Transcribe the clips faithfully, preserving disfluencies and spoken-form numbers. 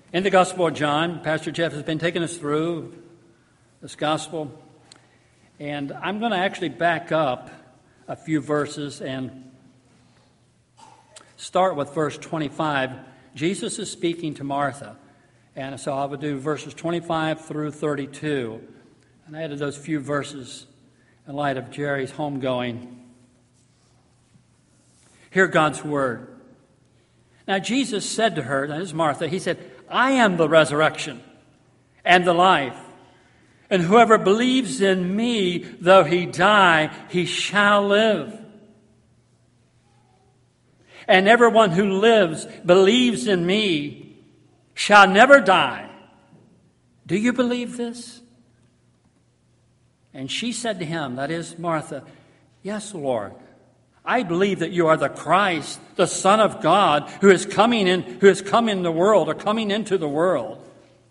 In the Gospel of John, Pastor Jeff has been taking us through this Gospel, and I'm going to actually back up a few verses and start with verse twenty-five. Jesus is speaking to Martha, and so I would do verses twenty-five through thirty-two, and I added those few verses in light of Jerry's homegoing. Hear God's word. Now Jesus said to her, that is Martha, he said, I am the resurrection and the life. And whoever believes in me, though he die, he shall live. And everyone who lives, believes in me, shall never die. Do you believe this? And she said to him, that is Martha, yes, Lord. I believe that you are the Christ, the Son of God, who is coming in, who has come in the world, or coming into the world.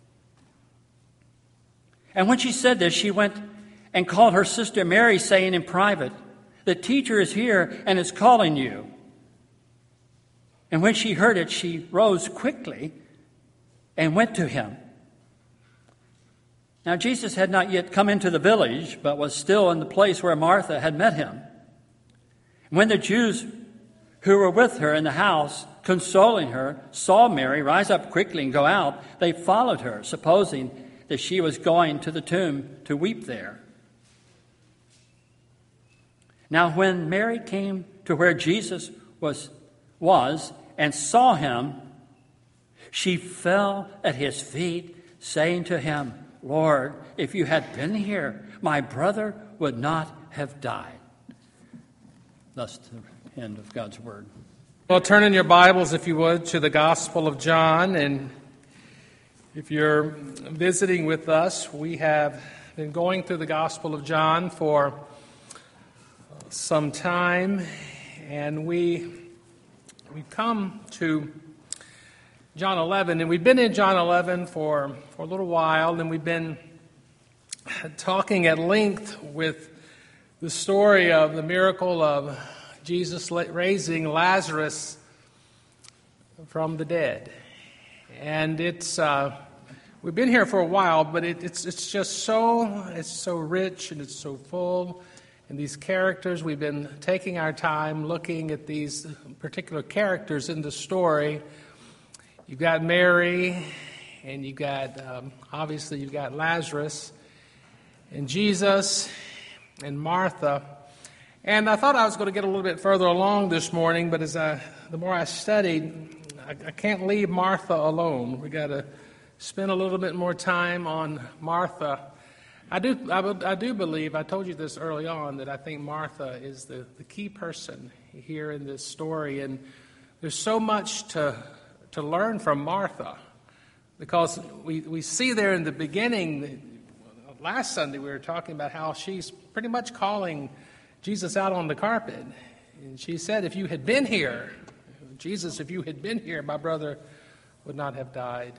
And when she said this, she went and called her sister Mary, saying in private, the teacher is here and is calling you. And when she heard it, she rose quickly and went to him. Now Jesus had not yet come into the village, but was still in the place where Martha had met him. When the Jews who were with her in the house, consoling her, saw Mary rise up quickly and go out, they followed her, supposing that she was going to the tomb to weep there. Now when Mary came to where Jesus was, was and saw him, she fell at his feet, saying to him, Lord, if you had been here, my brother would not have died. Thus the end of God's word. Well, turn in your Bibles, if you would, to the Gospel of John. And if you're visiting with us, we have been going through the Gospel of John for some time. And we we come to John eleven. And we've been in John eleven for, for a little while. And we've been talking at length with the story of the miracle of Jesus raising Lazarus from the dead. And it's uh, we've been here for a while, but it, it's it's just so it's so rich and it's so full. And these characters, we've been taking our time looking at these particular characters in the story. You've got Mary, and you've got um, obviously you've got Lazarus, and Jesus, and Martha. And I thought I was going to get a little bit further along this morning, but as I, the more I studied, I, I can't leave Martha alone. We got to spend a little bit more time on Martha. I do, I, I do believe, I told you this early on, that I think Martha is the, the key person here in this story. And there's so much to to learn from Martha, because we, we see there in the beginning, last Sunday we were talking about how she's pretty much calling Jesus out on the carpet. And she said, if you had been here, Jesus, if you had been here, my brother would not have died.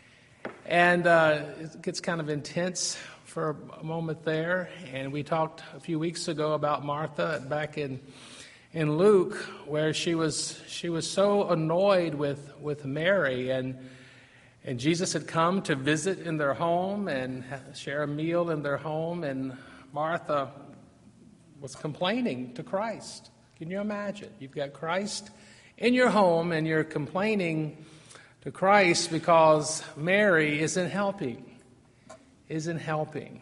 And uh, it gets kind of intense for a moment there. And we talked a few weeks ago about Martha back in in Luke, where she was she was so annoyed with, with Mary, and and Jesus had come to visit in their home and share a meal in their home, and Martha was complaining to Christ. Can you imagine? You've got Christ in your home and you're complaining to Christ because Mary isn't helping, isn't helping.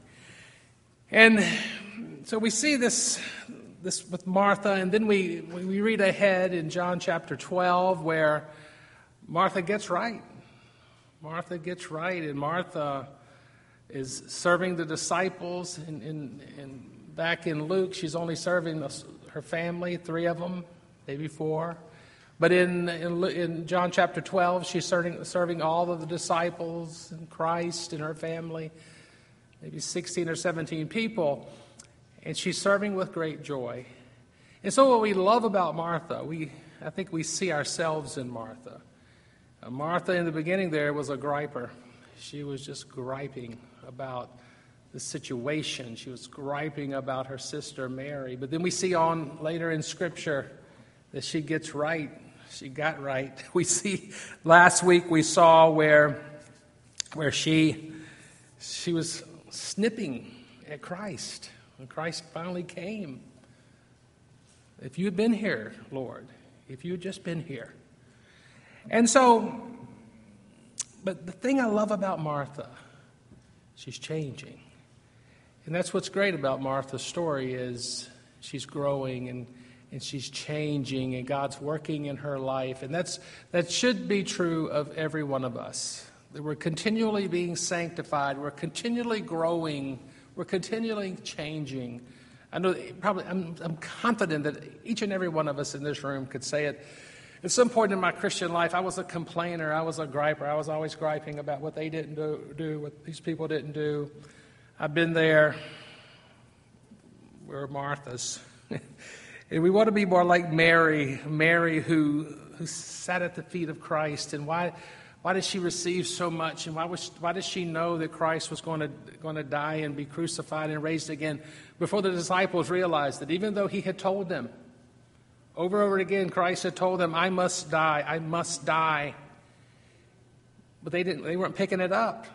And so we see this this with Martha, and then we, we read ahead in John chapter twelve where Martha gets right. Martha gets right, and Martha is serving the disciples. In, in, in back in Luke, she's only serving her family, three of them, maybe four. But in, in, in John chapter twelve, she's serving, serving all of the disciples and Christ and her family, maybe sixteen or seventeen people. And she's serving with great joy. And so what we love about Martha, we I think we see ourselves in Martha. Uh, Martha in the beginning there was a griper. She was just griping about the situation. She was griping about her sister Mary. But then we see on later in Scripture that she gets right. She got right. We see last week we saw where where she she was snipping at Christ when Christ finally came. If you had been here, Lord, if you had just been here. And so, but the thing I love about Martha, she's changing. And that's what's great about Martha's story is she's growing and, and she's changing and God's working in her life. And that's that should be true of every one of us. That we're continually being sanctified. We're continually growing. We're continually changing. I know probably I'm, I'm confident that each and every one of us in this room could say it. At some point in my Christian life, I was a complainer. I was a griper. I was always griping about what they didn't do, do what these people didn't do. I've been there. We're Marthas. And we want to be more like Mary, Mary who who sat at the feet of Christ. And why why did she receive so much? And why was why did she know that Christ was going to going to die and be crucified and raised again before the disciples realized that even though he had told them over and over again, Christ had told them, I must die, I must die. But they didn't they weren't picking it up.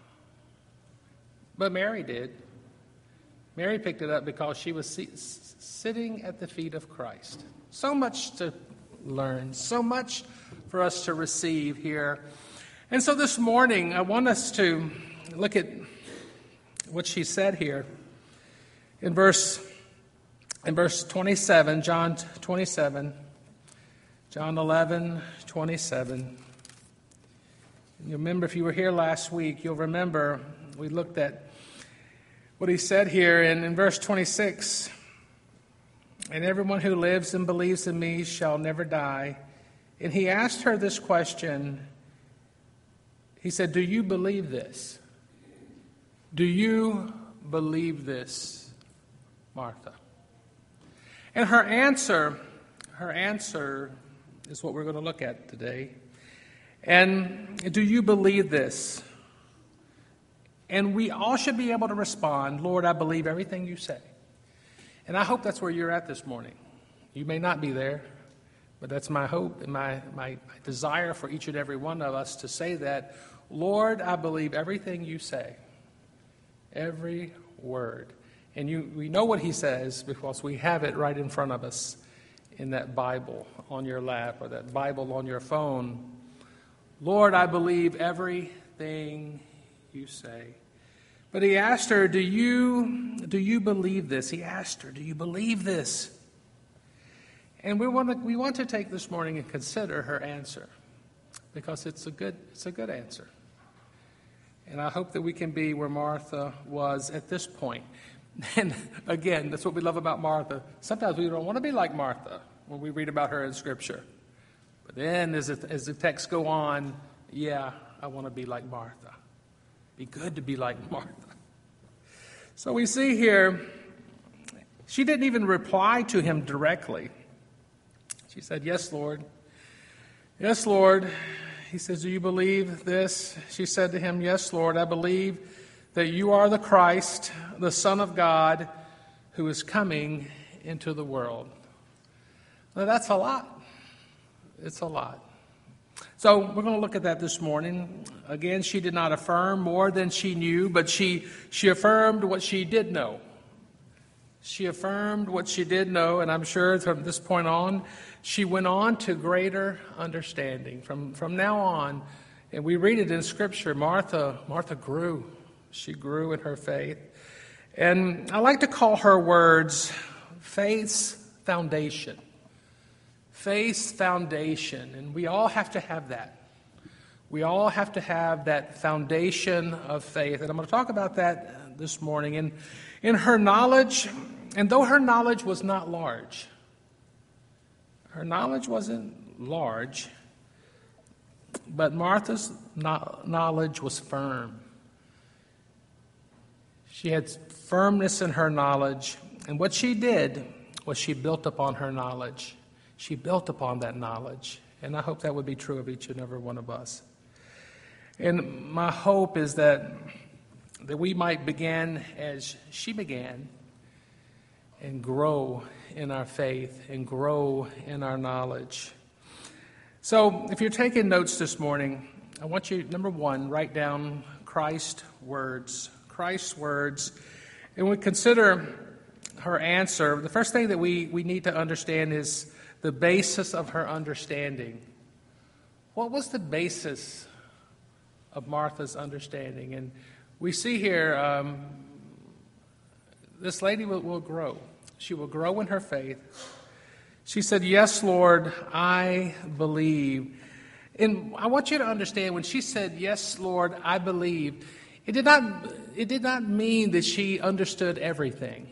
But Mary did. Mary picked it up because she was see, sitting at the feet of Christ. So much to learn, so much for us to receive here. And so this morning, I want us to look at what she said here in verse in verse twenty-seven, John twenty-seven, John eleven, twenty-seven. You remember, if you were here last week, you'll remember we looked at what he said here in, in verse twenty-six. And everyone who lives and believes in me shall never die. And he asked her this question. He said, do you believe this? Do you believe this, Martha? And her answer, her answer is what we're going to look at today. And do you believe this? And we all should be able to respond, Lord, I believe everything you say. And I hope that's where you're at this morning. You may not be there, but that's my hope and my, my, my desire for each and every one of us to say that, Lord, I believe everything you say. Every word. And you, we know what he says because we have it right in front of us in that Bible on your lap or that Bible on your phone. Lord, I believe everything you say. But he asked her, do you, do you believe this? He asked her, do you believe this? And we want to, we want to take this morning and consider her answer because it's a good, it's a good answer. And I hope that we can be where Martha was at this point. And again, that's what we love about Martha. Sometimes we don't want to be like Martha when we read about her in Scripture. But then as, it, as the texts go on, yeah, I want to be like Martha. Be good to be like Martha. So we see here, she didn't even reply to him directly. She said, yes, Lord. Yes, Lord. He says, do you believe this? She said to him, yes, Lord, I believe that you are the Christ, the Son of God, who is coming into the world. Now, that's a lot. It's a lot. So we're going to look at that this morning. Again, she did not affirm more than she knew, but she, she affirmed what she did know. She affirmed what she did know, and I'm sure from this point on, she went on to greater understanding. From, from now on, and we read it in Scripture, Martha, Martha grew. She grew in her faith. And I like to call her words faith's foundation. Faith's foundation. And we all have to have that. We all have to have that foundation of faith. And I'm going to talk about that this morning. And in her knowledge, and though her knowledge was not large, her knowledge wasn't large, but Martha's knowledge was firm. She had firmness in her knowledge, and what she did was she built upon her knowledge. She built upon that knowledge, and I hope that would be true of each and every one of us. And my hope is that, that we might begin as she began and grow in our faith and grow in our knowledge. So if you're taking notes this morning, I want you, number one, write down Christ's words. Christ's words. And when we consider her answer, the first thing that we, we need to understand is the basis of her understanding. What was the basis of Martha's understanding? And we see here, um, this lady will, will grow. She will grow in her faith. She said, "Yes, Lord, I believe." And I want you to understand, when she said, "Yes, Lord, I believe," it did not, it did not mean that she understood everything.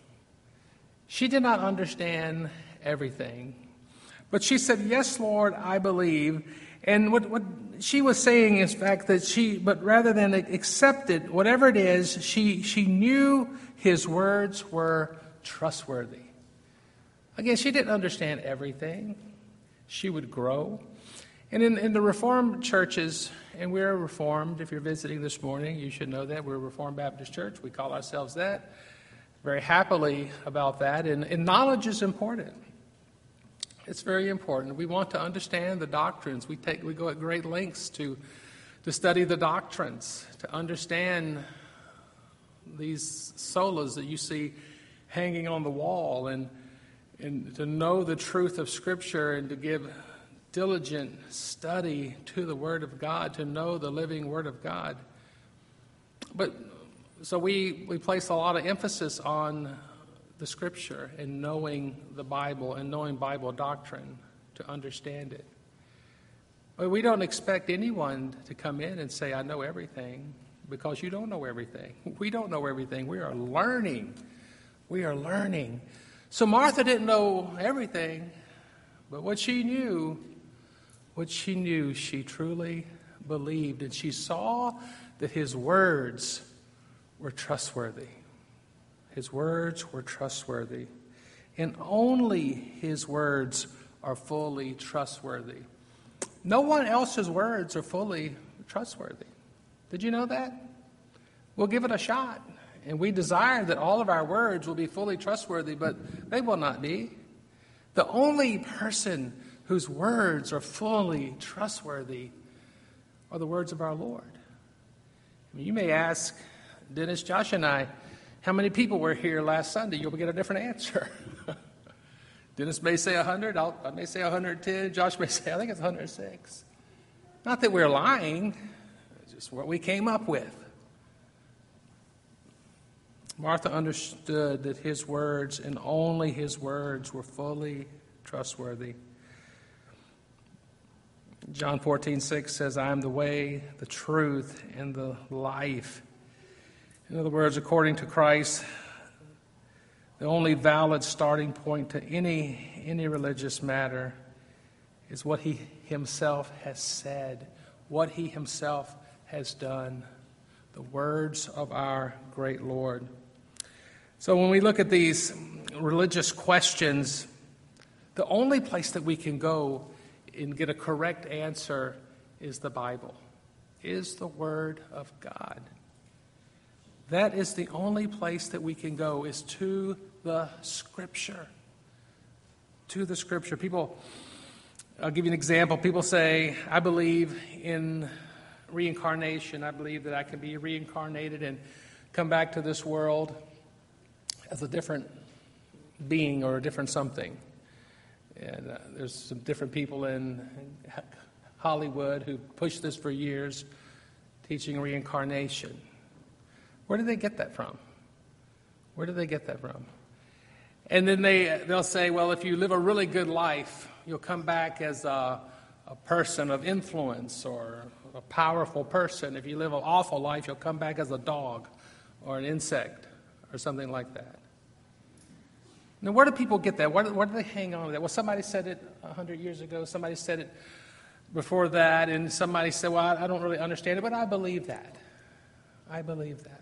She did not understand everything. But she said, "Yes, Lord, I believe." And what, what she was saying is, in fact, that she, but rather than accept it, whatever it is, she, she knew his words were trustworthy. Again, she didn't understand everything. She would grow. And in, in the Reformed churches, and we're Reformed, if you're visiting this morning, you should know that. We're a Reformed Baptist church. We call ourselves that. Very happily about that. And, and knowledge is important. It's very important. We want to understand the doctrines. We take we go at great lengths to, to study the doctrines, to understand these solas that you see hanging on the wall, and and to know the truth of Scripture, and to give diligent study to the Word of God, to know the living Word of God. But so we, we place a lot of emphasis on the Scripture and knowing the Bible and knowing Bible doctrine to understand it. But we don't expect anyone to come in and say, "I know everything," because you don't know everything. We don't know everything. We are learning. We are learning. So Martha didn't know everything, but what she knew, what she knew, she truly believed, and she saw that his words were trustworthy. His words were trustworthy. And only his words are fully trustworthy. No one else's words are fully trustworthy. Did you know that? We'll give it a shot. And we desire that all of our words will be fully trustworthy, but they will not be. The only person whose words are fully trustworthy are the words of our Lord. I mean, you may ask Dennis, Josh, and I, how many people were here last Sunday? You'll get a different answer. Dennis may say one hundred. I'll, I may say one hundred ten. Josh may say, I think it's one hundred six. Not that we're lying. It's just what we came up with. Martha understood that his words, and only his words, were fully trustworthy. John fourteen six says, "I am the way, the truth, and the life." In other words, according to Christ, the only valid starting point to any, any religious matter is what he himself has said, what he himself has done, the words of our great Lord. So when we look at these religious questions, the only place that we can go and get a correct answer is the Bible, is the Word of God. That is the only place that we can go, is to the Scripture. To the Scripture. People, I'll give you an example. People say, "I believe in reincarnation. I believe that I can be reincarnated and come back to this world as a different being or a different something." And uh, there's some different people in Hollywood who pushed this for years, teaching reincarnation. Where do they get that from? Where do they get that from? And then they, they'll say, well, if you live a really good life, you'll come back as a, a person of influence or a powerful person. If you live an awful life, you'll come back as a dog or an insect or something like that. Now, where do people get that? Where do, where do they hang on to that? Well, somebody said it one hundred years ago. Somebody said it before that. And somebody said, well, I, I don't really understand it, but I believe that. I believe that.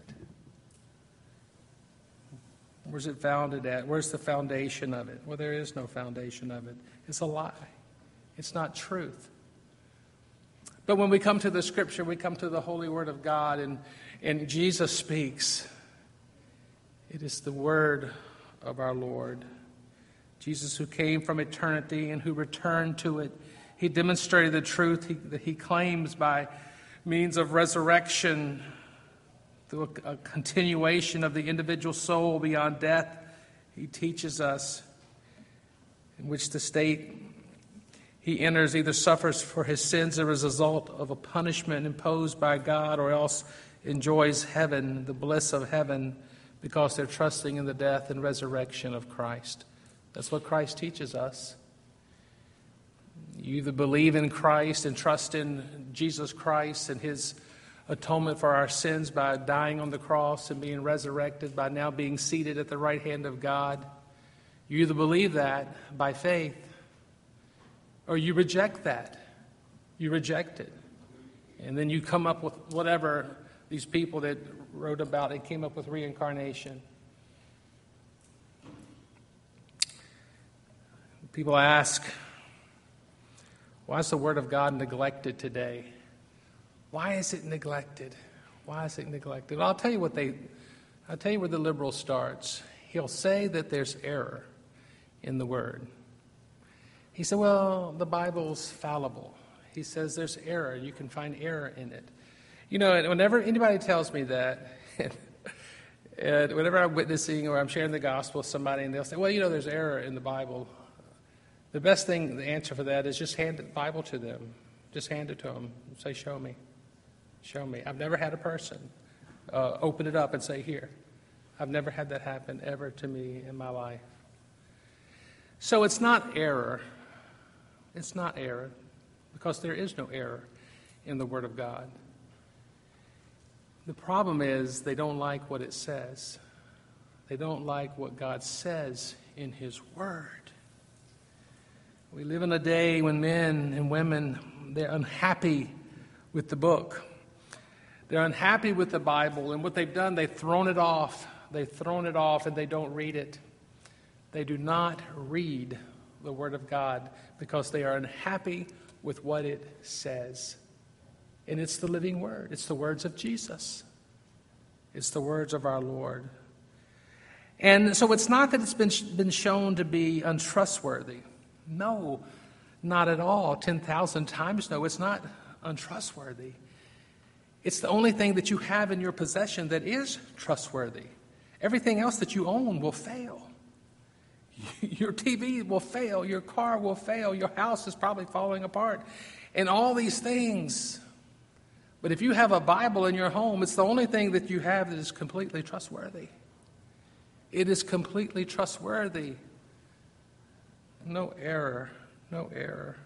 Where's it founded at? Where's the foundation of it? Well, there is no foundation of it. It's a lie. It's not truth. But when we come to the Scripture, we come to the Holy Word of God, and, and Jesus speaks. It is the Word of our Lord. Jesus, who came from eternity and who returned to it, He demonstrated the truth he, that he claims by means of resurrection, through a, a continuation of the individual soul beyond death. He teaches us in which the state he enters either suffers for his sins as a result of a punishment imposed by God, or else enjoys heaven, the bliss of heaven, because they're trusting in the death and resurrection of Christ. That's what Christ teaches us. You either believe in Christ and trust in Jesus Christ and his atonement for our sins by dying on the cross and being resurrected, by now being seated at the right hand of God. You either believe that by faith, or you reject that. You reject it. And then you come up with whatever these people that wrote about it came up with reincarnation. People ask, why is the Word of God neglected today? Why is it neglected? Why is it neglected? I'll tell you what they, I'll tell you where the liberal starts. He'll say that there's error in the Word. He said, well, the Bible's fallible. He says there's error. You can find error in it. You know, whenever anybody tells me that, and whenever I'm witnessing or I'm sharing the gospel with somebody and they'll say, well, you know, there's error in the Bible, the best thing, the answer for that is just hand the Bible to them. Just hand it to them and say, show me. Show me. I've never had a person uh, open it up and say, here. I've never had that happen ever to me in my life. So it's not error. It's not error, because there is no error in the Word of God. The problem is they don't like what it says. They don't like what God says in His Word. We live in a day when men and women, they're unhappy with the book. They're unhappy with the Bible, and what they've done, they've thrown it off. They've thrown it off, and they don't read it. They do not read the Word of God because they are unhappy with what it says. And it's the living Word. It's the words of Jesus. It's the words of our Lord. And so it's not that it's been, been shown to be untrustworthy. No, not at all. ten thousand times no, it's not untrustworthy. It's the only thing that you have in your possession that is trustworthy. Everything else that you own will fail. Your T V will fail. Your car will fail. Your house is probably falling apart. And all these things. But if you have a Bible in your home, it's the only thing that you have that is completely trustworthy. It is completely trustworthy. No error. No error.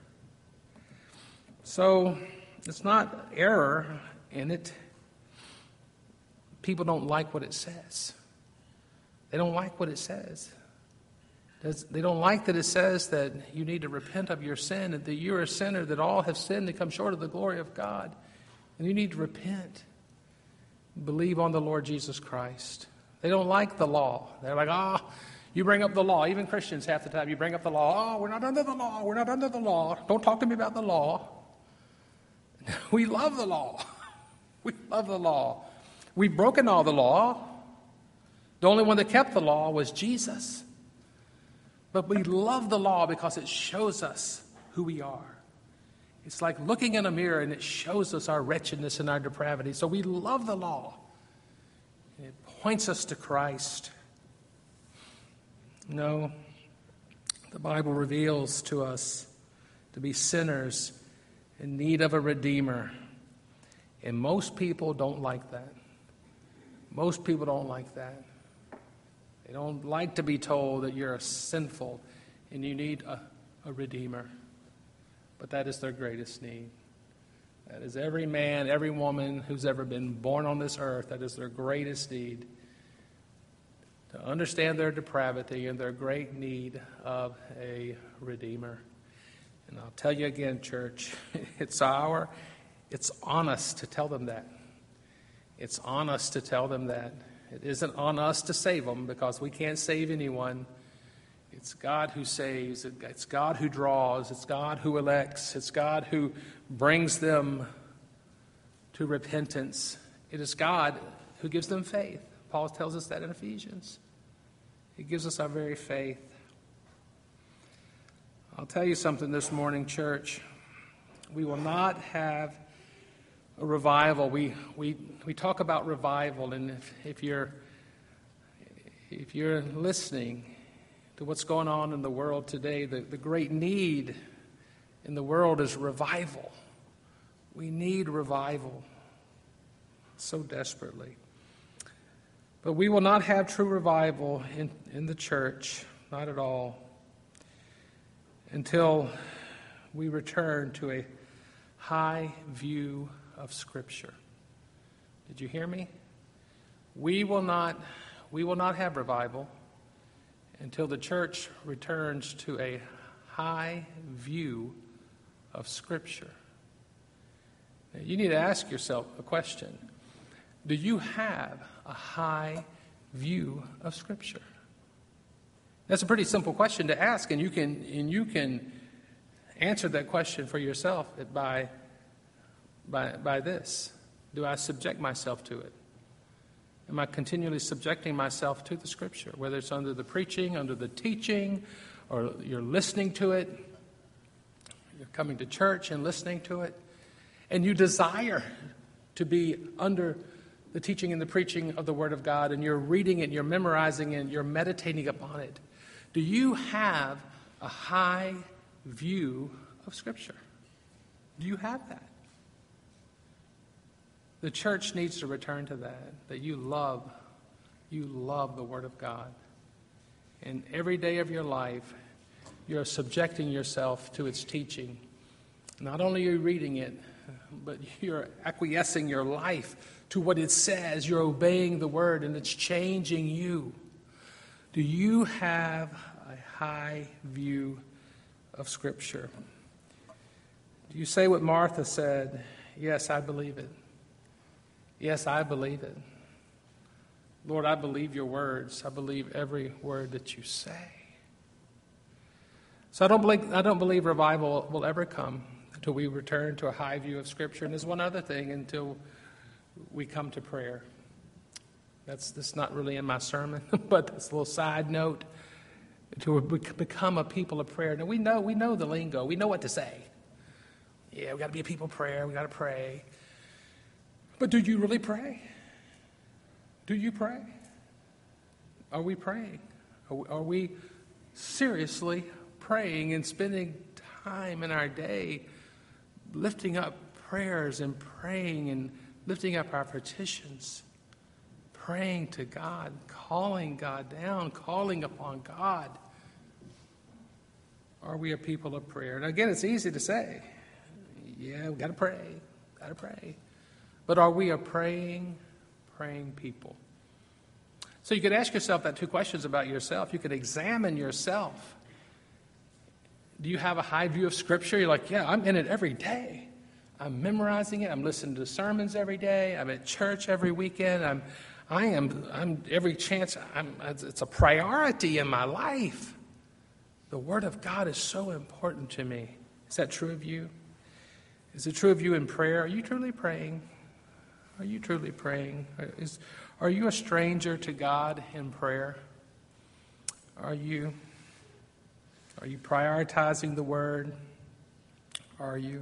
So it's not error in it. People don't like what it says. They don't like what it says. They don't like that it says that you need to repent of your sin and that you're a sinner, that all have sinned and come short of the glory of God. And you need to repent. Believe on the Lord Jesus Christ. They don't like the law. They're like, ah, oh, you bring up the law. Even Christians half the time, you bring up the law. Oh, we're not under the law. We're not under the law. Don't talk to me about the law. We love the law. We love the law. We've broken all the law. The only one that kept the law was Jesus. But we love the law because it shows us who we are. It's like looking in a mirror and it shows us our wretchedness and our depravity. So we love the law. And it points us to Christ. No, the Bible reveals to us to be sinners in need of a Redeemer. And most people don't like that. Most people don't like that. They don't like to be told that you're sinful and you need a, a Redeemer. But that is their greatest need. That is every man, every woman who's ever been born on this earth, that is their greatest need. To understand their depravity and their great need of a Redeemer. And I'll tell you again, church, it's our, it's on us to tell them that. It's on us to tell them that. It isn't on us to save them because we can't save anyone. It's God who saves. It's God who draws. It's God who elects. It's God who brings them to repentance. It is God who gives them faith. Paul tells us that in Ephesians. He gives us our very faith. I'll tell you something this morning, church. we will not have a revival. We we we talk about revival, and if, if you're if you're listening to what's going on in the world today, the, the great need in the world is revival. We need revival so desperately. But we will not have true revival in, in the church, not at all, until we return to a high view of Scripture. Did you hear me? We will not, we will not have revival until the church returns to a high view of Scripture. Now, you need to ask yourself a question. Do you have a high view of Scripture? That's a pretty simple question to ask, and you can and you can answer that question for yourself by by by this. Do I subject myself to it? Am I continually subjecting myself to the Scripture, whether it's under the preaching, under the teaching, or you're listening to it, you're coming to church and listening to it, and you desire to be under the teaching and the preaching of the Word of God, and you're reading it, you're memorizing it, you're meditating upon it. Do you have a high view of Scripture? Do you have that? The church needs to return to that, that you love, you love the Word of God. And every day of your life, you're subjecting yourself to its teaching. Not only are you reading it, but you're acquiescing your life to what it says. You're obeying the Word, and it's changing you. Do you have a high view of Scripture? Do you say what Martha said? Yes, I believe it. Yes, I believe it. Lord, I believe your words. I believe every word that you say. So I don't believe, I don't believe revival will ever come until we return to a high view of Scripture. And there's one other thing, until we come to prayer. That's, that's not really in my sermon, but that's a little side note. To become a people of prayer. Now, we know we know the lingo. We know what to say. Yeah, we got to be a people of prayer. We got to pray. But do you really pray? Do you pray? Are we praying? Are we, are we seriously praying and spending time in our day lifting up prayers and praying and lifting up our petitions? Praying to God, calling God down, calling upon God. Are we a people of prayer? And again, it's easy to say, yeah, we got to pray, got to pray. But are we a praying, praying people? So you could ask yourself that two questions about yourself. You could examine yourself. Do you have a high view of Scripture? You're like, yeah, I'm in it every day. I'm memorizing it. I'm listening to sermons every day. I'm at church every weekend. I'm I am, I'm every chance, I'm, it's a priority in my life. The Word of God is so important to me. Is that true of you? Is it true of you in prayer? Are you truly praying? Are you truly praying? Is, are you a stranger to God in prayer? Are you, are you prioritizing the Word? Are you?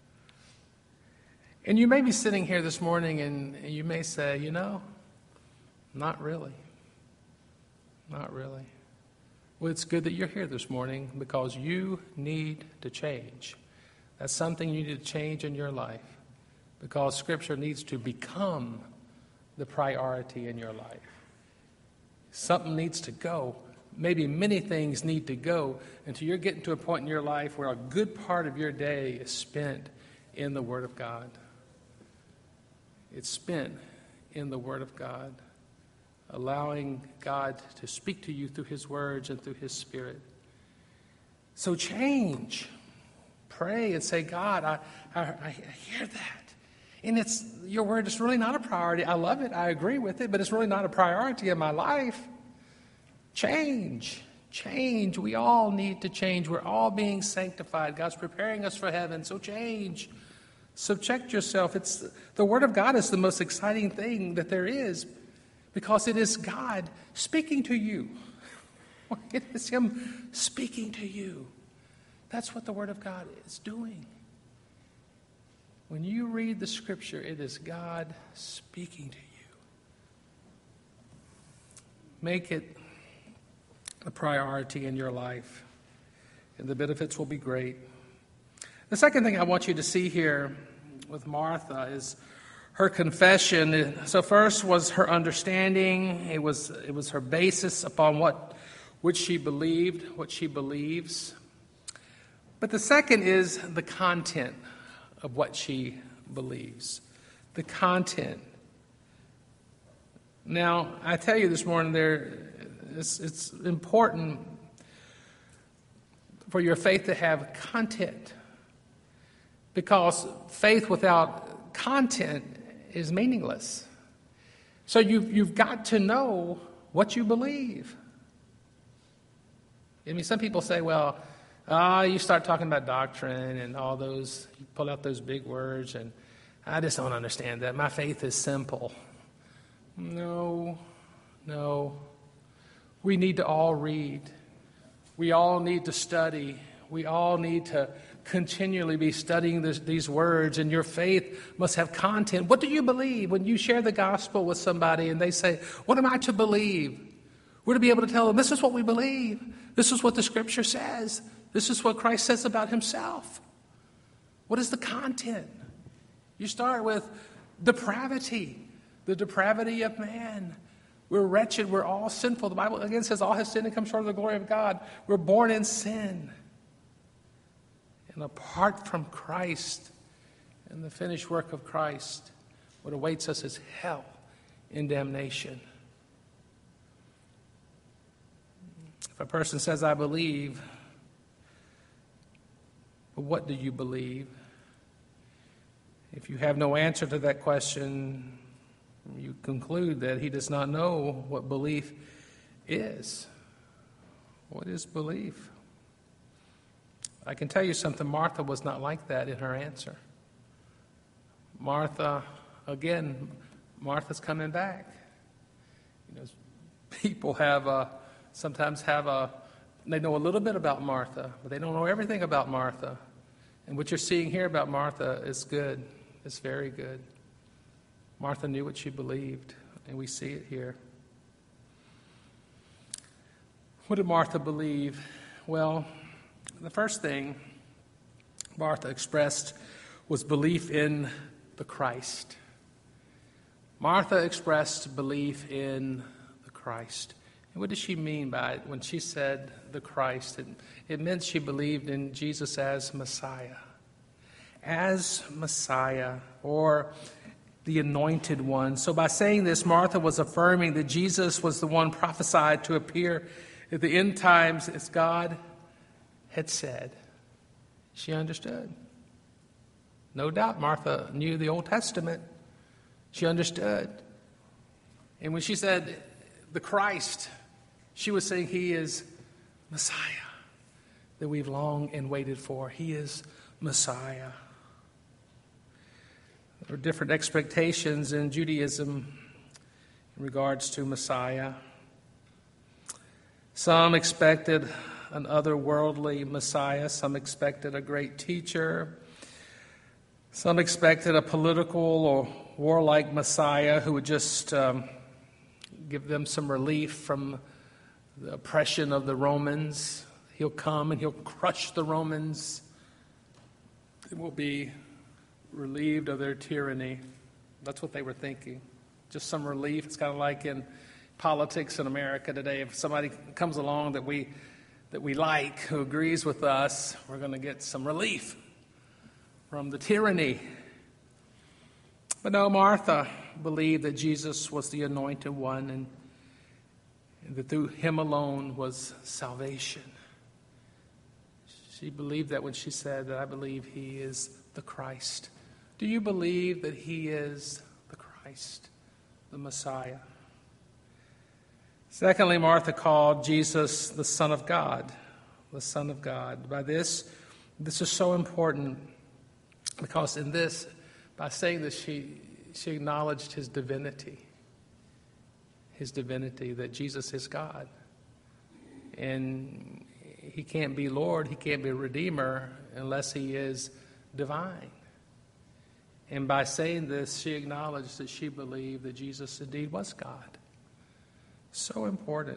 And you may be sitting here this morning and you may say, you know, not really. Not really. Well, it's good that you're here this morning because you need to change. That's something you need to change in your life because Scripture needs to become the priority in your life. Something needs to go. Maybe many things need to go until you're getting to a point in your life where a good part of your day is spent in the Word of God. It's spent in the Word of God, allowing God to speak to you through His words and through His Spirit. So change. Pray and say, God, I, I, I hear that. And it's your word is really not a priority. I love it. I agree with it, but it's really not a priority in my life. Change. Change. We all need to change. We're all being sanctified. God's preparing us for heaven, so change. Subject yourself. It's the Word of God is the most exciting thing that there is because it is God speaking to you. It is Him speaking to you. That's what the Word of God is doing. read the Scripture, it is God speaking to you. Make it a priority in your life, and the benefits will be great. The second thing I want you to see here with Martha is her confession. So first was her understanding. It was it was her basis upon what which she believed, what she believes. But the second is the content of what she believes. The content. Now, I tell you this morning, there it's, it's important for your faith to have content, because faith without content is meaningless. So you've, you've got to know what you believe. I mean, some people say, well, ah, you start talking about doctrine and all those, you pull out those big words, and I just don't understand that. My faith is simple. No, no. We need to all read. We all need to study. We all need to continually be studying this, these words, and your faith must have content. What do you believe when you share the gospel with somebody and they say, what am I to believe? We're to be able to tell them, this is what we believe. This is what the Scripture says. This is what Christ says about himself. What is the content? You start with depravity, the depravity of man. We're wretched. We're all sinful. The Bible again says all have sinned and come short of the glory of God. We're born in sin. And apart from Christ and the finished work of Christ, what awaits us is hell and damnation. If a person says, I believe, but what do you believe? If you have no answer to that question, you conclude that he does not know what belief is. What is belief? I can tell you something, Martha was not like that in her answer. Martha, again, Martha's coming back. You know, people have a, sometimes have a, they know a little bit about Martha, but they don't know everything about Martha. And what you're seeing here about Martha is good. It's very good. Martha knew what she believed, and we see it here. What did Martha believe? Well, the first thing Martha expressed was belief in the Christ. Martha expressed belief in the Christ. And what did she mean by it when she said the Christ? It, it meant she believed in Jesus as Messiah. As Messiah, or the anointed one. So by saying this, Martha was affirming that Jesus was the one prophesied to appear at the end times as God had said. She understood. No doubt Martha knew the Old Testament. She understood. And when she said the Christ, she was saying he is Messiah that we've longed and waited for. He is Messiah. There are different expectations in Judaism in regards to Messiah. Some expected an otherworldly Messiah. Some expected a great teacher. Some expected a political or warlike Messiah who would just um, give them some relief from the oppression of the Romans. He'll come and he'll crush the Romans. It will be relieved of their tyranny. That's what they were thinking. Just some relief. It's kind of like in politics in America today. If somebody comes along that we that we like, who agrees with us, we're going to get some relief from the tyranny. But no, Martha believed that Jesus was the anointed one, and, and that through him alone was salvation. She believed that when she said that, I believe he is the Christ. Do you believe that he is the Christ, the Messiah? Secondly, Martha called Jesus the Son of God, the Son of God. By this, this is so important because in this, by saying this, she, she acknowledged his divinity, his divinity, that Jesus is God. And he can't be Lord, he can't be Redeemer unless he is divine. And by saying this, she acknowledged that she believed that Jesus indeed was God. So important.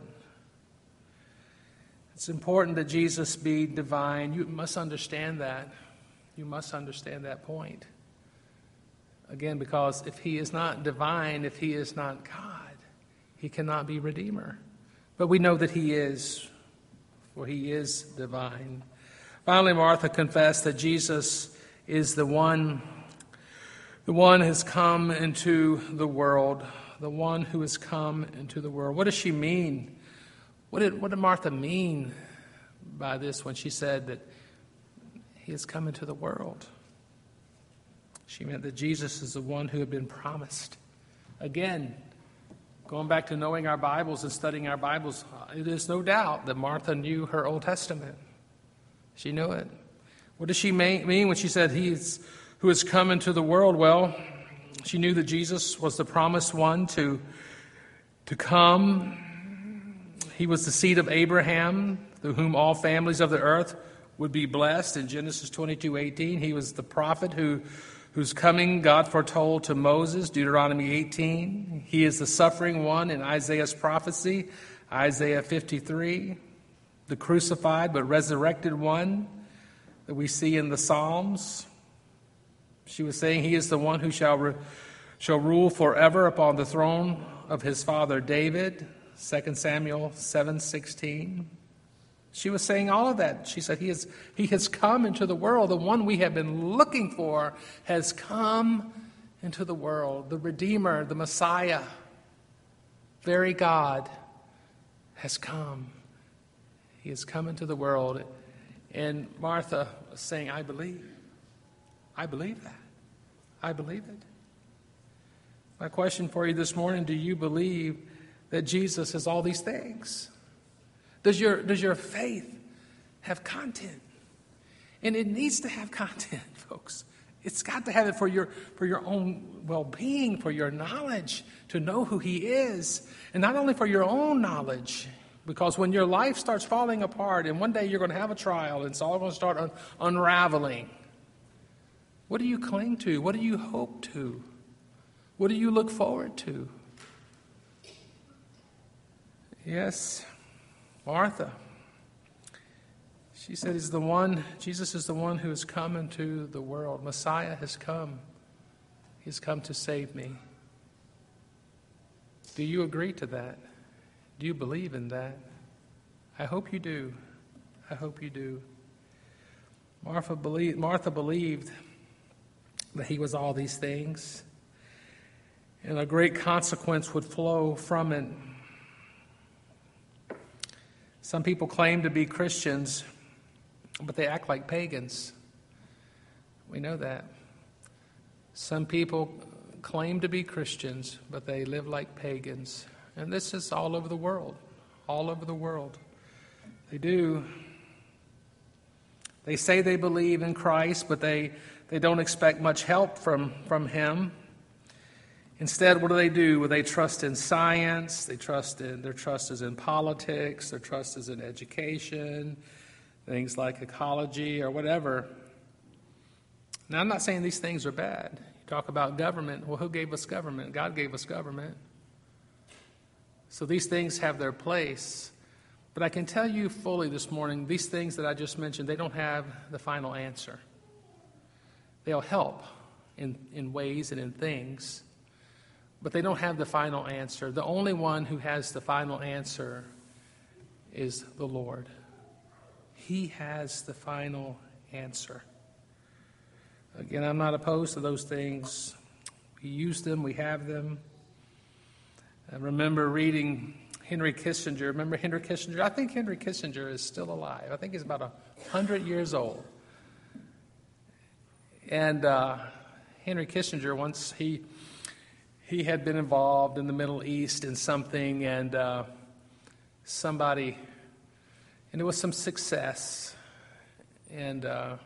It's important that Jesus be divine. You must understand that. You must understand that point. Again, because if he is not divine, if he is not God, he cannot be Redeemer. But we know that he is, for he is divine. Finally, Martha confessed that Jesus is the one, the one who has come into the world, the one who has come into the world. What does she mean? What did, what did Martha mean by this when she said that he has come into the world? She meant that Jesus is the one who had been promised. Again, going back to knowing our Bibles and studying our Bibles, it is no doubt that Martha knew her Old Testament. She knew it. What does she mean when she said he is who has come into the world? Well, she knew that Jesus was the promised one to, to come. He was the seed of Abraham, through whom all families of the earth would be blessed. In Genesis twenty-two eighteen, he was the prophet who, whose coming God foretold to Moses, Deuteronomy eighteen. He is the suffering one in Isaiah's prophecy, Isaiah fifty-three. The crucified but resurrected one that we see in the Psalms. She was saying he is the one who shall, re, shall rule forever upon the throne of his father David, Second Samuel seven sixteen. She was saying all of that. She said, he, is, he has come into the world. The one we have been looking for has come into the world. The Redeemer, the Messiah, very God, has come. He has come into the world. And Martha was saying, I believe. I believe that. I believe it. My question for you this morning, do you believe that Jesus has all these things? Does your, does your faith have content? And it needs to have content, folks. It's got to have it for your, for your own well-being, for your knowledge, to know who he is. And not only for your own knowledge, because when your life starts falling apart and one day you're going to have a trial and it's all going to start un- unraveling, what do you cling to? What do you hope to? What do you look forward to? Yes, Martha. She said, "Is the one, Jesus is the one who has come into the world. Messiah has come. He's come to save me." Do you agree to that? Do you believe in that? I hope you do. I hope you do. Martha believed, Martha believed that he was all these things, and a great consequence would flow from it. Some people claim to be Christians, but they act like pagans. We know that. Some people claim to be Christians, but they live like pagans. And this is all over the world. All over the world. They do. They say they believe in Christ, but they, they don't expect much help from, from him. Instead, what do they do? Well, they trust in science. They trust in, their trust is in politics. Their trust is in education, things like ecology or whatever. Now, I'm not saying these things are bad. You talk about government. Well, who gave us government? God gave us government. So these things have their place. But I can tell you fully this morning, these things that I just mentioned, they don't have the final answer. They'll help in, in ways and in things, but they don't have the final answer. The only one who has the final answer is the Lord. He has the final answer. Again, I'm not opposed to those things. We use them, we have them. I remember reading Henry Kissinger. Remember Henry Kissinger? I think Henry Kissinger is still alive. I think he's about one hundred years old. And uh, Henry Kissinger, once he he had been involved in the Middle East in something, and uh, somebody, and it was some success. And uh,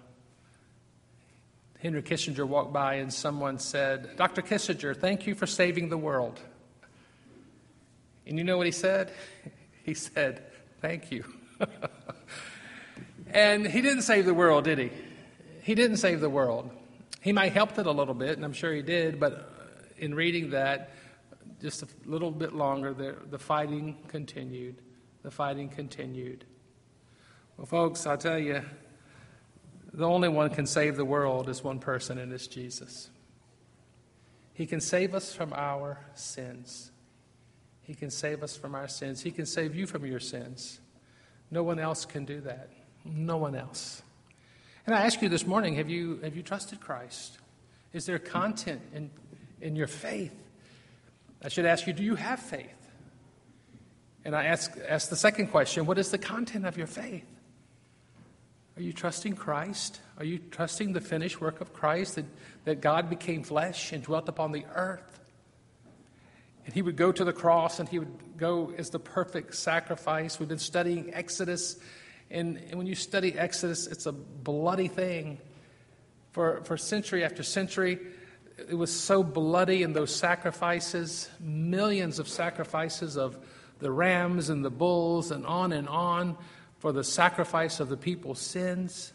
Henry Kissinger walked by and someone said, "Doctor Kissinger, thank you for saving the world." And you know what he said? He said, "Thank you." And he didn't save the world, did he? He didn't save the world. He might helped it a little bit, and I'm sure he did, but in reading that, just a little bit longer, the, the fighting continued. The fighting continued. Well, folks, I'll tell you, the only one can save the world is one person, and it's Jesus. He can save us from our sins. He can save us from our sins. He can save you from your sins. No one else can do that. No one else. And I ask you this morning, have you have you trusted Christ? Is there content in, in your faith? I should ask you, do you have faith? And I ask, ask the second question, what is the content of your faith? Are you trusting Christ? Are you trusting the finished work of Christ, that, that God became flesh and dwelt upon the earth? And he would go to the cross, and he would go as the perfect sacrifice. We've been studying Exodus, and, and when you study Exodus, it's a bloody thing. For, for century after century, it was so bloody in those sacrifices, millions of sacrifices of the rams and the bulls and on and on for the sacrifice of the people's sins.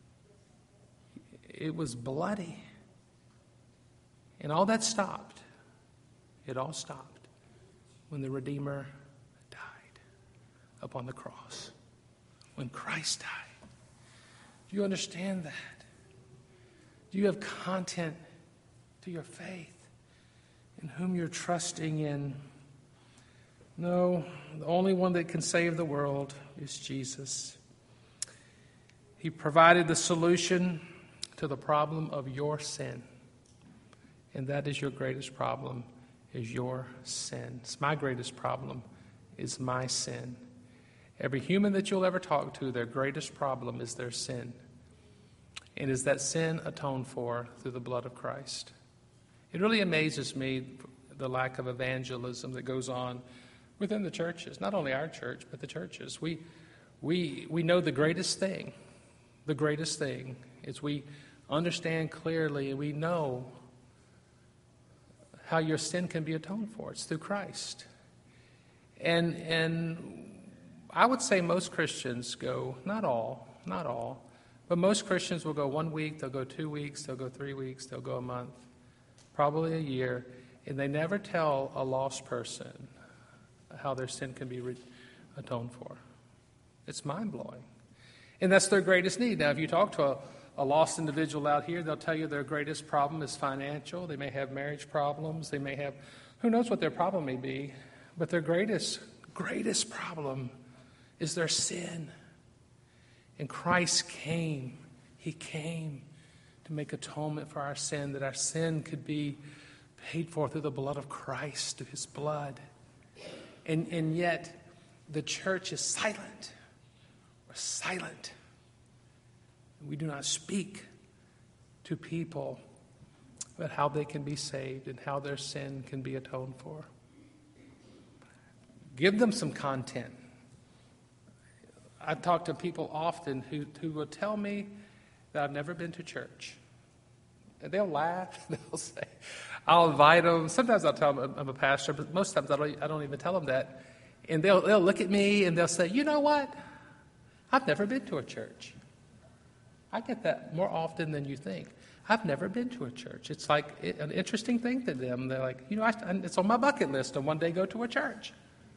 It was bloody. And all that stopped. It all stopped when the Redeemer died upon the cross. When Christ died. Do you understand that? Do you have content to your faith in whom you're trusting in? No, the only one that can save the world is Jesus. He provided the solution to the problem of your sin. And that is your greatest problem, is your sin. It's my greatest problem, is my sin. Every human that you'll ever talk to, their greatest problem is their sin. And is that sin atoned for through the blood of Christ? It really amazes me, the lack of evangelism that goes on within the churches, not only our church, but the churches. We, we, we know the greatest thing, the greatest thing is we understand clearly and we know how your sin can be atoned for. It's through Christ. And, and I would say most Christians go, not all, not all, but most Christians will go one week, they'll go two weeks, they'll go three weeks, they'll go a month, probably a year, and they never tell a lost person how their sin can be re- atoned for. It's mind-blowing. And that's their greatest need. Now, if you talk to a, a lost individual out here, they'll tell you their greatest problem is financial. They may have marriage problems. They may have, who knows what their problem may be, but their greatest, greatest problem is their sin. And Christ came. He came to make atonement for our sin, that our sin could be paid for through the blood of Christ, through his blood. And, and yet, the church is silent. We're silent. We do not speak to people about how they can be saved and how their sin can be atoned for. Give them some content. I talk to people often who, who will tell me that I've never been to church. And they'll laugh. They'll say, I'll invite them. Sometimes I'll tell them I'm a pastor, but most times I don't, I don't even tell them that. And they'll, they'll look at me and they'll say, you know what? I've never been to a church. I get that more often than you think. I've never been to a church. It's like it, an interesting thing to them. They're like, you know, I, it's on my bucket list to one day go to a church.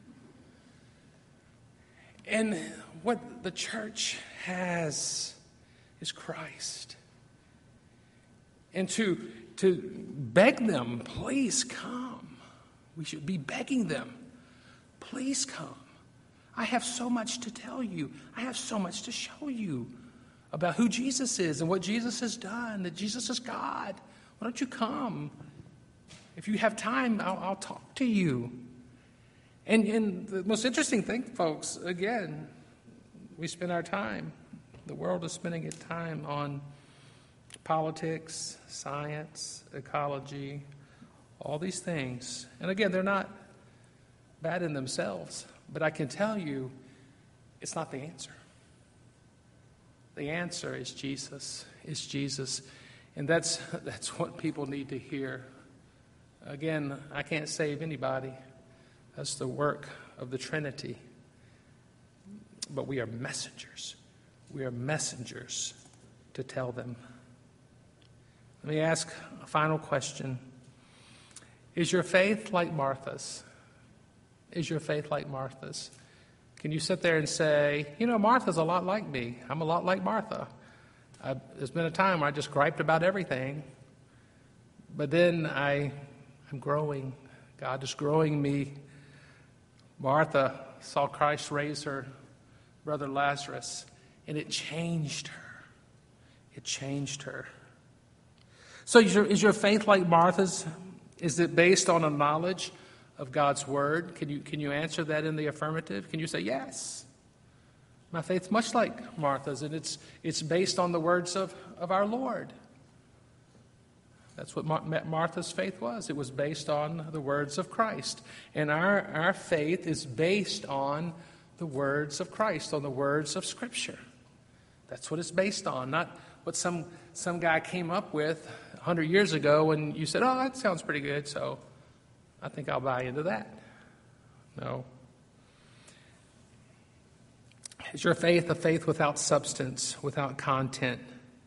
And what the church has is Christ. And to, to beg them, please come. We should be begging them, please come. I have so much to tell you. I have so much to show you about who Jesus is and what Jesus has done, that Jesus is God. Why don't you come? If you have time, I'll, I'll talk to you. And, and the most interesting thing, folks, again, we spend our time, the world is spending its time on politics, science, ecology, all these things. And again, they're not bad in themselves, but I can tell you it's not the answer. The answer is Jesus, is Jesus. And that's that's what people need to hear. Again, I can't save anybody. That's the work of the Trinity. But we are messengers. We are messengers to tell them. Let me ask a final question. Is your faith like Martha's? Is your faith like Martha's? Can you sit there and say, you know, Martha's a lot like me. I'm a lot like Martha. I, there's been a time where I just griped about everything. But then I, I'm growing. God is growing me. Martha saw Christ raise her brother Lazarus, and it changed her. It changed her. So is your, is your faith like Martha's? Is it based on a knowledge of God's word? Can you, can you answer that in the affirmative? Can you say, yes? My faith's much like Martha's, and it's, it's based on the words of, of our Lord. That's what Mar- Martha's faith was. It was based on the words of Christ. And our, our faith is based on the words of Christ, on the words of Scripture. That's what it's based on, not what some, some guy came up with a hundred years ago and you said, oh, that sounds pretty good, so I think I'll buy into that. No. Is your faith a faith without substance, without content?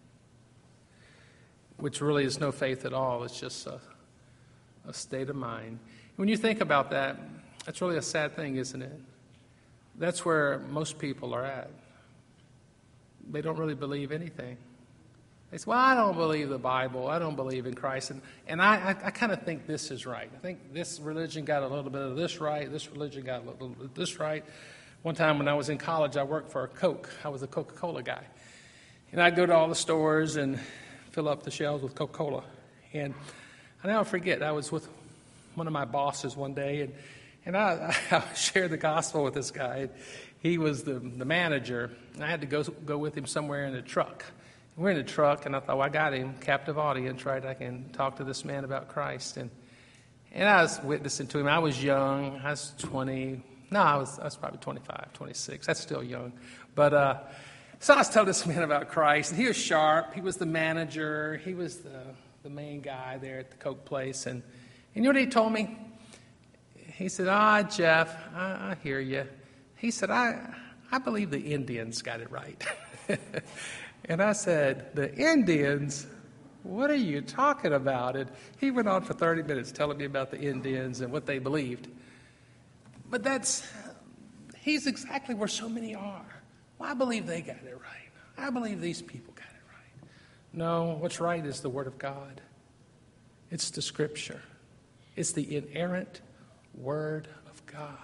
Which really is no faith at all. It's just a, a state of mind. When you think about that, that's really a sad thing, isn't it? That's where most people are at. They don't really believe anything. They say, well, I don't believe the Bible. I don't believe in Christ. And, and I, I, I kind of think this is right. I think this religion got a little bit of this right. This religion got a little bit of this right. One time when I was in college, I worked for Coke. I was a Coca-Cola guy. And I'd go to all the stores and fill up the shelves with Coca-Cola. And I never forget, I was with one of my bosses one day, and, and I, I shared the gospel with this guy. He was the, the manager, and I had to go, go with him somewhere in a truck. We're in a truck, and I thought, well, I got him, captive audience, right? I can talk to this man about Christ. And and I was witnessing to him. I was young. I was twenty. No, I was I was probably twenty-five, twenty-six. That's still young. But uh, so I was telling this man about Christ, and he was sharp. He was the manager. He was the, the main guy there at the Coke place. And, and you know what he told me? He said, ah, Jeff, I, I hear you. He said, I, I believe the Indians got it right. And I said, the Indians? What are you talking about? And he went on for thirty minutes telling me about the Indians and what they believed. But that's, he's exactly where so many are. Well, I believe they got it right. I believe these people got it right. No, what's right is the Word of God. It's the Scripture. It's the inerrant Word of God.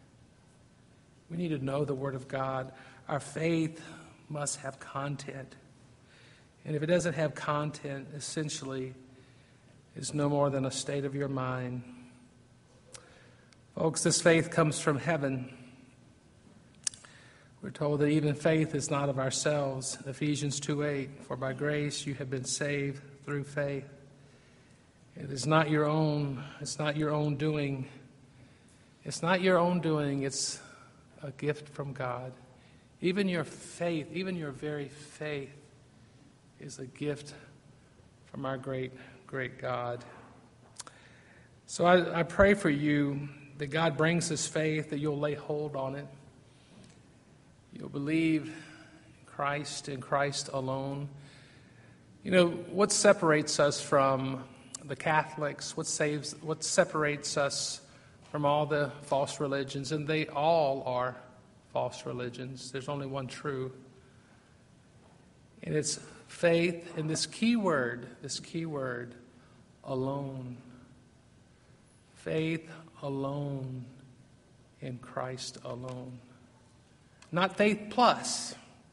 We need to know the Word of God. Our faith must have content. And if it doesn't have content, essentially, it's no more than a state of your mind. Folks, this faith comes from heaven. We're told that even faith is not of ourselves. Ephesians two eight, for by grace you have been saved through faith. It is not your own, it's not your own doing. It's not your own doing, it's a gift from God. Even your faith, even your very faith, is a gift from our great, great God. So I, I pray for you that God brings this faith, that you'll lay hold on it. You'll believe in Christ and Christ alone. You know, what separates us from the Catholics, what saves, what separates us from all the false religions, and they all are false religions. There's only one true. And it's faith in this key word, this key word, alone. Faith alone in Christ alone. Not faith plus.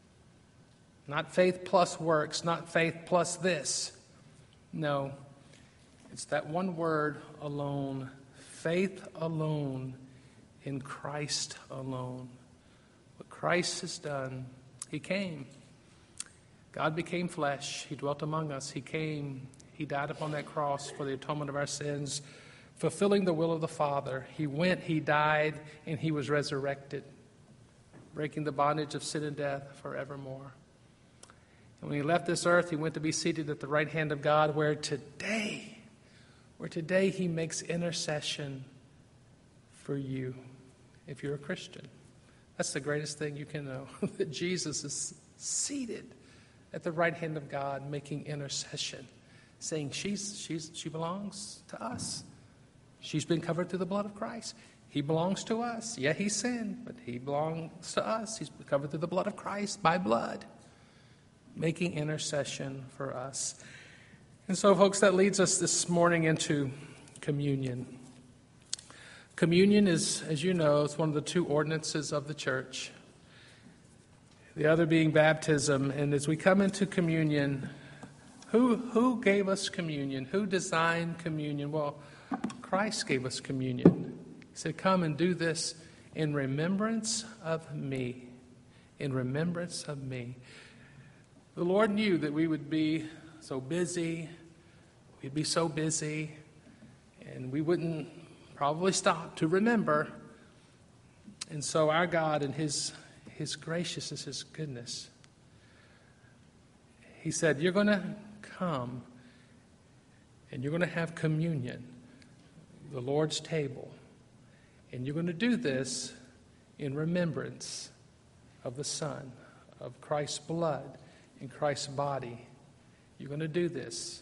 Not faith plus works. Not faith plus this. No. It's that one word alone. Faith alone in Christ alone. What Christ has done, He came. God became flesh. He dwelt among us. He came. He died upon that cross for the atonement of our sins, fulfilling the will of the Father. He went, He died, and He was resurrected, breaking the bondage of sin and death forevermore. And when He left this earth, He went to be seated at the right hand of God, where today, where today He makes intercession for you, if you're a Christian. That's the greatest thing you can know, that Jesus is seated at the right hand of God, making intercession, saying she's, she's, she belongs to us. She's been covered through the blood of Christ. He belongs to us. Yeah, he sinned, but he belongs to us. He's covered through the blood of Christ by blood, making intercession for us. And so, folks, that leads us this morning into communion. Communion is, as you know, it's one of the two ordinances of the church, the other being baptism. And as we come into communion, who, who gave us communion? Who designed communion? Well, Christ gave us communion. He said, come and do this in remembrance of me. In remembrance of me. The Lord knew that we would be so busy, we'd be so busy, and we wouldn't probably stop to remember. And so our God, in his, his graciousness, his goodness, he said, you're going to come and you're going to have communion, the Lord's table. And you're going to do this in remembrance of the Son, of Christ's blood and Christ's body. You're going to do this.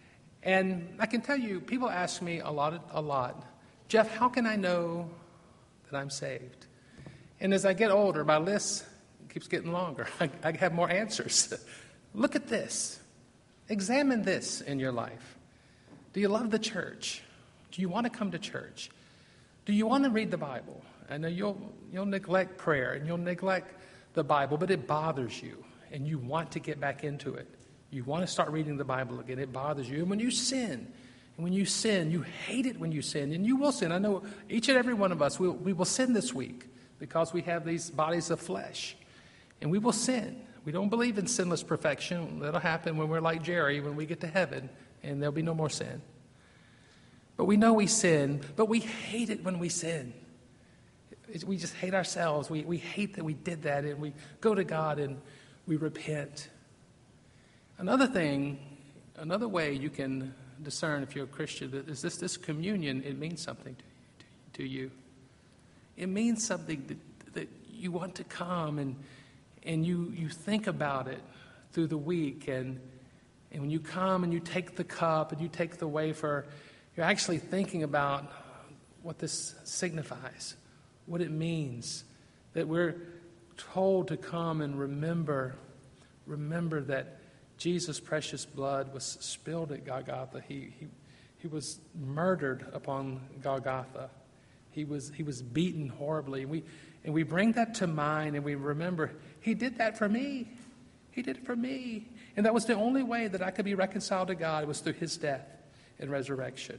And I can tell you, people ask me a lot, a lot, Jeff, how can I know that I'm saved? And as I get older, my list keeps getting longer. I, I have more answers. Look at this. Examine this in your life. Do you love the church? Do you want to come to church? Do you want to read the Bible? I know you'll, you'll neglect prayer and you'll neglect the Bible, but it bothers you and you want to get back into it. You want to start reading the Bible again. It bothers you. And when you sin, and when you sin, you hate it when you sin, and you will sin. I know each and every one of us, we, we will sin this week because we have these bodies of flesh, and we will sin. We don't believe in sinless perfection. That'll happen when we're like Jerry, when we get to heaven, and there'll be no more sin. But we know we sin, but we hate it when we sin. We just hate ourselves. We, we hate that we did that, and we go to God and we repent. Another thing, another way you can discern if you're a Christian is this, this communion, it means something to, to, to you. It means something that, that you want to come and and you, you think about it through the week. And, and when you come and you take the cup and you take the wafer, you're actually thinking about what this signifies, what it means, that we're told to come and remember, remember that Jesus' precious blood was spilled at Golgotha. He, he, he was murdered upon Golgotha. He was, he was beaten horribly. We, and we bring that to mind and we remember, he did that for me. He did it for me. And that was the only way that I could be reconciled to God, was through his death and resurrection.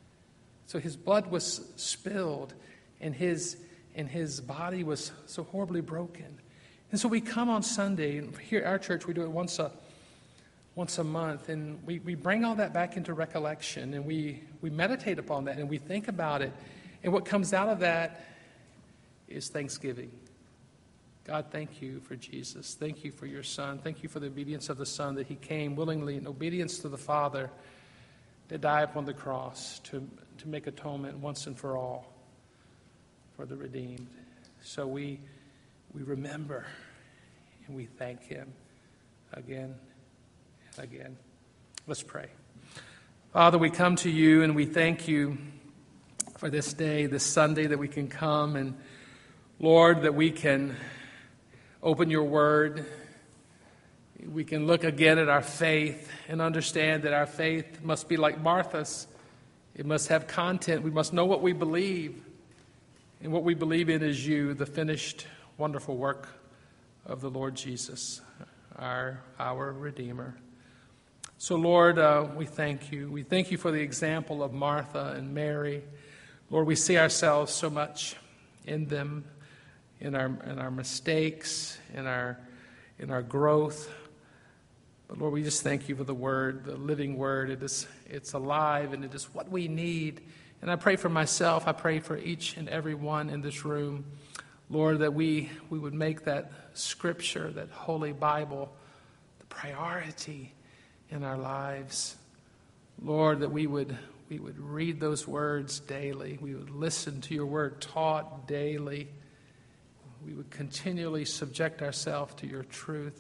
So his blood was spilled and his, and his body was so horribly broken. And so we come on Sunday, and here at our church we do it once a once a month, and we, we bring all that back into recollection, and we, we meditate upon that, and we think about it. And what comes out of that is thanksgiving. God, thank you for Jesus. Thank you for your Son. Thank you for the obedience of the Son, that he came willingly in obedience to the Father to die upon the cross, to, to make atonement once and for all for the redeemed. So we, we remember and we thank him again and again. Let's pray. Father, we come to you and we thank you for this day, this Sunday, that we can come, and Lord, that we can open your word. We can look again at our faith and understand that our faith must be like Martha's. It must have content. We must know what we believe. And what we believe in is you, the finished, wonderful work of the Lord Jesus, our, our Redeemer. So, Lord, uh, we thank you. We thank you for the example of Martha and Mary. Lord, we see ourselves so much in them, in our in our mistakes, in our in our growth. But Lord, we just thank you for the word, the living word. It is it's alive and it is what we need. And I pray for myself, I pray for each and every one in this room, Lord, that we we would make that scripture, that holy Bible, the priority in our lives. Lord, that we would we would read those words daily. We would listen to your word taught daily. We would continually subject ourselves to your truth,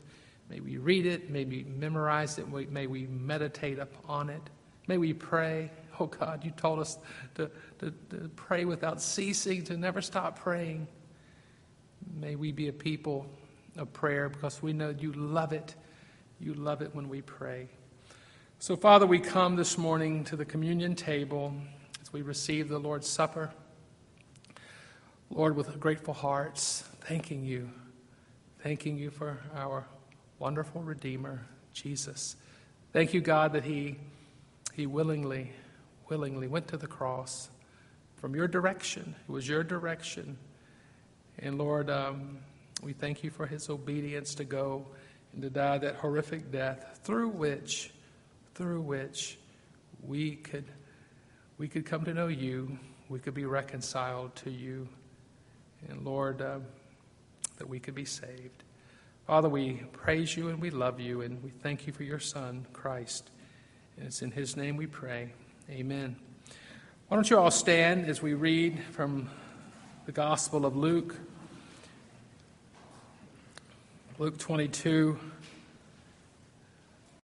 May we read it, may we memorize it, may we meditate upon it. May we pray. Oh God, you told us to, to, to pray without ceasing, to never stop praying. May we be a people of prayer because we know you love it. You love it when we pray. So Father, we come this morning to the communion table as we receive the Lord's Supper. Lord, with grateful hearts, thanking you, thanking you for our wonderful Redeemer, Jesus. Thank you, God, that he, he willingly, willingly went to the cross from your direction. It was your direction. And Lord, um, we thank you for his obedience to go and to die that horrific death through which, through which we could, we could come to know you. We could be reconciled to you. And Lord, uh, that we could be saved. Father, we praise you and we love you and we thank you for your Son, Christ. And it's in his name we pray. Amen. Why don't you all stand as we read from the Gospel of Luke. Luke twenty-two.